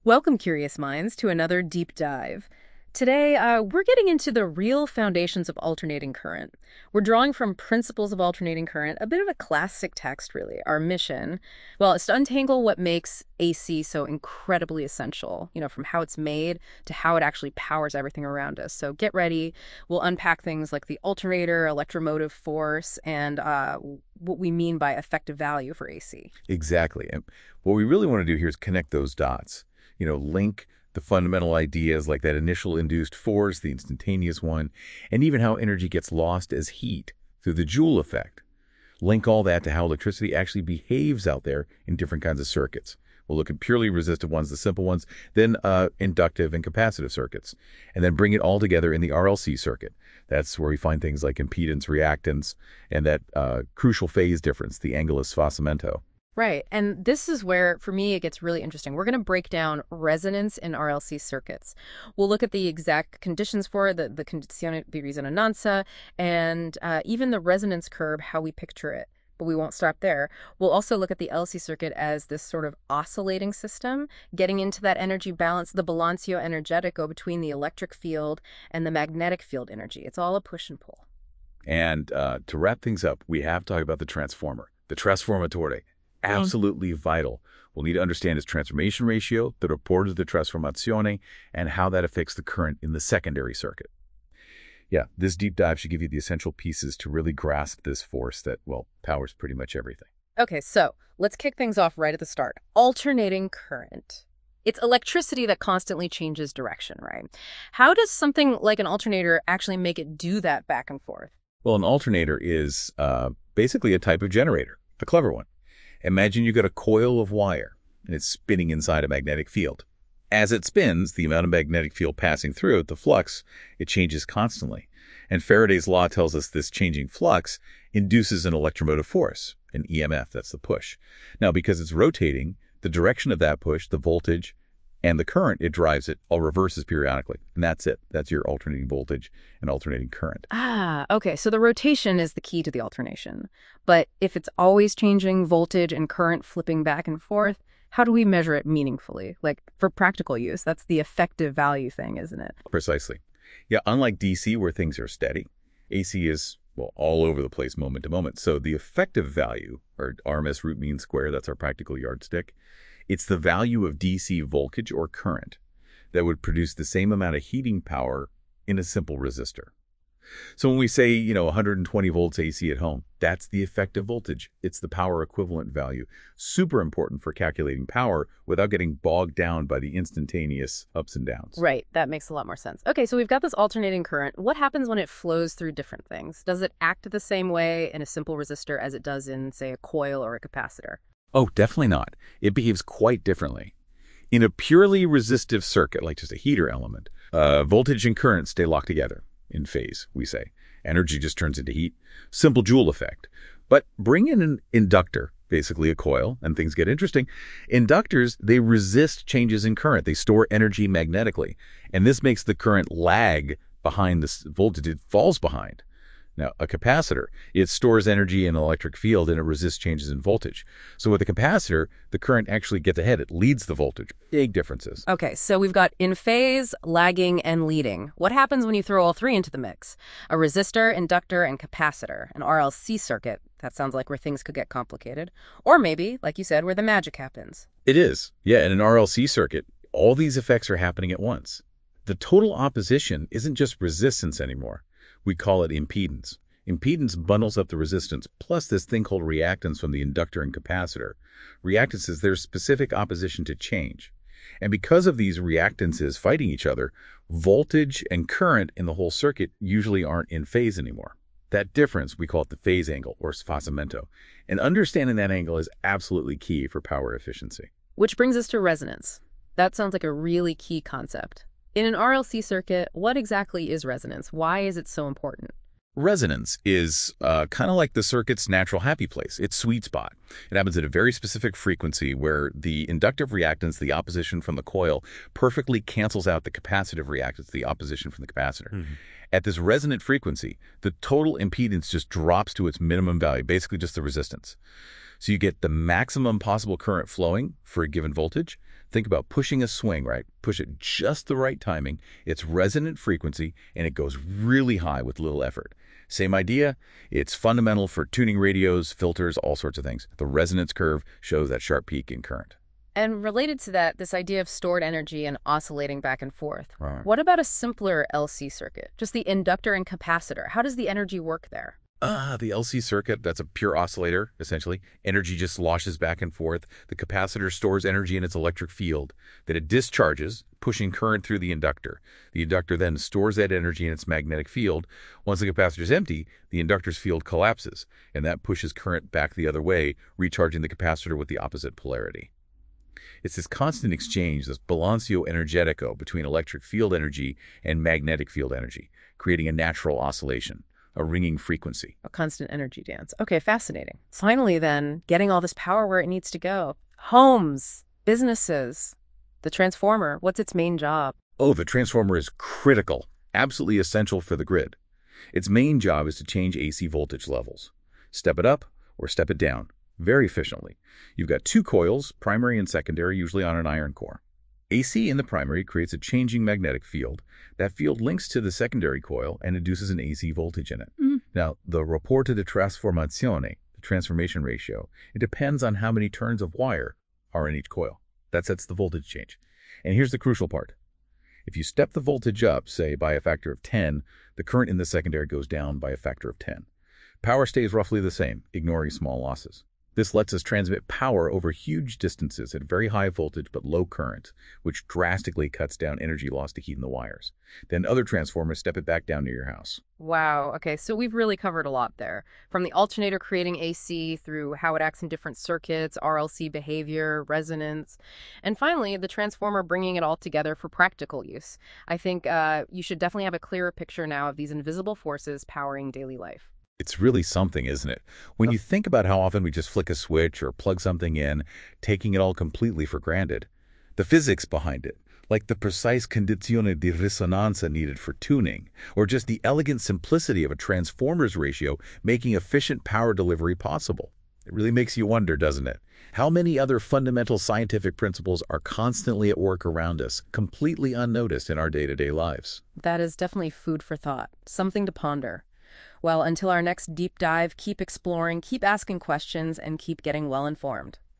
Welcome, curious minds, to another deep dive. Today, we're getting into the real foundations of alternating current. We're drawing from Principles of Alternating Current, a bit of a classic text, really. Our mission, well, is to untangle what makes AC so incredibly essential, from how it's made to how it actually powers everything around us. So get ready. We'll unpack things like the alternator, electromotive force, and what we mean by effective value for AC. Exactly. And what we really want to do here is connect those dots. Link the fundamental ideas like that initial induced force, the instantaneous one, and even how energy gets lost as heat through the Joule effect. Link all that to how electricity actually behaves out there in different kinds of circuits. We'll look at purely resistive ones, the simple ones, then inductive and capacitive circuits, and then bring it all together in the RLC circuit. That's where we find things like impedance, reactance, and that crucial phase difference, the angular sfassamento. Right. And this is where, for me, it gets really interesting. We're going to break down resonance in RLC circuits. We'll look at the exact conditions for it, the condizione di risonanza, and even the resonance curve, how we picture it. But we won't stop there. We'll also look at the LC circuit as this sort of oscillating system, getting into that energy balance, the balanceo energetico between the electric field and the magnetic field energy. It's all a push and pull. And to wrap things up, we have to talk about the transformer, the trasformatore. Absolutely vital. We'll need to understand its transformation ratio, the rapporto di trasformazione, and how that affects the current in the secondary circuit. Yeah, this deep dive should give you the essential pieces to really grasp this force that, well, powers pretty much everything. Okay, so let's kick things off right at the start. Alternating current. It's electricity that constantly changes direction, right? How does something like an alternator actually make it do that back and forth? Well, an alternator is basically a type of generator, a clever one. Imagine you got a coil of wire, and it's spinning inside a magnetic field. As it spins, the amount of magnetic field passing through it, the flux, it changes constantly. And Faraday's law tells us this changing flux induces an electromotive force, an EMF, that's the push. Now, because it's rotating, the direction of that push, the voltage, and the current it drives it all reverses periodically. And that's it. That's your alternating voltage and alternating current. Ah, okay. So the rotation is the key to the alternation. But if it's always changing voltage and current flipping back and forth, how do we measure it meaningfully? Like for practical use, that's the effective value thing, isn't it? Precisely. Yeah, unlike DC where things are steady, AC is, well, all over the place moment to moment. So the effective value, or RMS root mean square, that's our practical yardstick, it's the value of DC voltage or current that would produce the same amount of heating power in a simple resistor. So when we say, 120 volts AC at home, that's the effective voltage. It's the power equivalent value. Super important for calculating power without getting bogged down by the instantaneous ups and downs. Right. That makes a lot more sense. Okay, so we've got this alternating current. What happens when it flows through different things? Does it act the same way in a simple resistor as it does in, say, a coil or a capacitor? Oh, definitely not. It behaves quite differently. In a purely resistive circuit, like just a heater element, voltage and current stay locked together in phase, we say. Energy just turns into heat. Simple Joule effect. But bring in an inductor, basically a coil, and things get interesting. Inductors, they resist changes in current. They store energy magnetically. And this makes the current lag behind the voltage it falls behind. Now, a capacitor, it stores energy in an electric field and it resists changes in voltage. So with a capacitor, the current actually gets ahead. It leads the voltage. Big differences. Okay, so we've got in phase, lagging, and leading. What happens when you throw all three into the mix? A resistor, inductor, and capacitor, an RLC circuit. That sounds like where things could get complicated. Or maybe, like you said, where the magic happens. It is. Yeah, in an RLC circuit, all these effects are happening at once. The total opposition isn't just resistance anymore. We call it impedance. Impedance bundles up the resistance, plus this thing called reactance from the inductor and capacitor. Reactance is their specific opposition to change. And because of these reactances fighting each other, voltage and current in the whole circuit usually aren't in phase anymore. That difference, we call it the phase angle, or sfassamento. And understanding that angle is absolutely key for power efficiency. Which brings us to resonance. That sounds like a really key concept. In an RLC circuit, what exactly is resonance? Why is it so important? Resonance is kind of like the circuit's natural happy place, its sweet spot. It happens at a very specific frequency where the inductive reactance, the opposition from the coil, perfectly cancels out the capacitive reactance, the opposition from the capacitor. Mm-hmm. At this resonant frequency, the total impedance just drops to its minimum value, basically just the resistance. So you get the maximum possible current flowing for a given voltage. Think about pushing a swing, right? Push it just the right timing. It's resonant frequency, and it goes really high with little effort. Same idea. It's fundamental for tuning radios, filters, all sorts of things. The resonance curve shows that sharp peak in current. And related to that, this idea of stored energy and oscillating back and forth. Right. What about a simpler LC circuit? Just the inductor and capacitor. How does the energy work there? The LC circuit, that's a pure oscillator, essentially. Energy just sloshes back and forth. The capacitor stores energy in its electric field. Then it discharges, pushing current through the inductor. The inductor then stores that energy in its magnetic field. Once the capacitor is empty, the inductor's field collapses, and that pushes current back the other way, recharging the capacitor with the opposite polarity. It's this constant exchange, this balanceo energetico between electric field energy and magnetic field energy, creating a natural oscillation, a ringing frequency. A constant energy dance. Okay, fascinating. Finally, then, getting all this power where it needs to go. Homes, businesses, the transformer, what's its main job? Oh, the transformer is critical, absolutely essential for the grid. Its main job is to change AC voltage levels. Step it up or step it down, very efficiently. You've got two coils, primary and secondary, usually on an iron core. AC in the primary creates a changing magnetic field. That field links to the secondary coil and induces an AC voltage in it. Now, the rapporto di trasformazione, the transformation ratio, it depends on how many turns of wire are in each coil. That sets the voltage change. And here's the crucial part. If you step the voltage up, say, by a factor of 10, the current in the secondary goes down by a factor of 10. Power stays roughly the same, ignoring small losses. This lets us transmit power over huge distances at very high voltage but low current, which drastically cuts down energy loss to heat in the wires. Then other transformers step it back down near your house. Wow. Okay, so we've really covered a lot there. From the alternator creating AC through how it acts in different circuits, RLC behavior, resonance, and finally, the transformer bringing it all together for practical use. I think you should definitely have a clearer picture now of these invisible forces powering daily life. It's really something, isn't it? When you think about how often we just flick a switch or plug something in, taking it all completely for granted. The physics behind it, like the precise condizione di risonanza needed for tuning, or just the elegant simplicity of a transformers ratio making efficient power delivery possible. It really makes you wonder, doesn't it? How many other fundamental scientific principles are constantly at work around us, completely unnoticed in our day-to-day lives? That is definitely food for thought, something to ponder. Well, until our next deep dive, keep exploring, keep asking questions, and keep getting well informed.